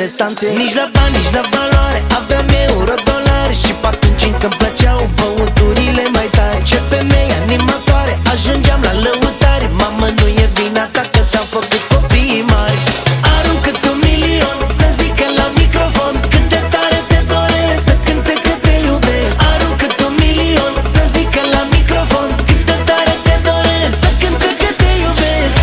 restanțe. Nici la bani, nici la valoare, aveam euro, dolari. Și pe atunci încă-mi plăceau băuturile mai tari. Ce femei animatoare, ajungeam la lăutari. Mamă, nu e vina ta că s-au făcut copii mari. Arunc cât 1.000.000 să zică la microfon cât de tare te doresc, să cânte că te iubesc. Arunc cât 1.000.000 să zică la microfon cât de tare te doresc, să cânte că te iubesc.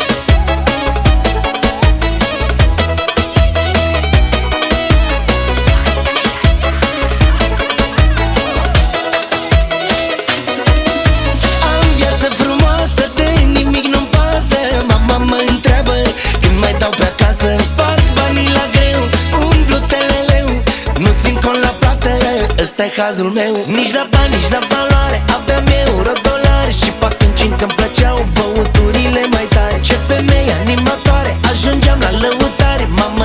Am viață frumoasă, de nimic nu-mi pasă. Mama mă întreabă când mai dau pe acasă. Spart banii la greu, umplu teleleu, nu țin cont la plată, ăsta-i hazul meu. Nici la bani, nici la valoare, aveam euro, dolari. Și pe atunci încă-mi plăceau băuturile mai tari. Ce femei animatoare, ajungeam la lăutari. Mama